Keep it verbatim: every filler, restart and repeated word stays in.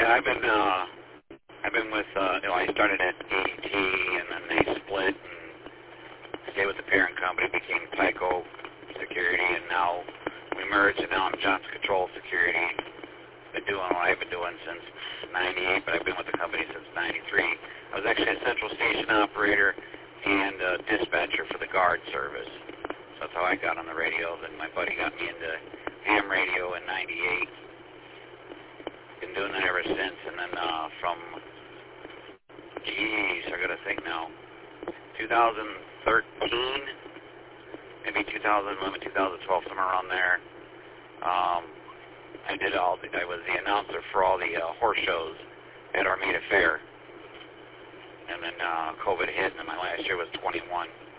Yeah, I've been, uh, I've been with, uh, you know, I started at A D T, and then they split and stayed with the parent company, became Tyco Security, and now we merged, and now I'm Johnson Control Security. Been doing what I've been doing since ninety-eight, but I've been with the company since ninety-three. I was actually a central station operator and a dispatcher for the guard service. So that's how I got on the radio. Then my buddy got me into ham radio in ninety-eight. Been doing that ever since. And then uh, from, geez, I got to think now, two thousand thirteen, maybe two thousand eleven, two thousand twelve, somewhere around there. Um, I did all. The, I was the announcer for all the uh, horse shows at Armada Fair. And then uh, COVID hit, and then my last year was twenty-one.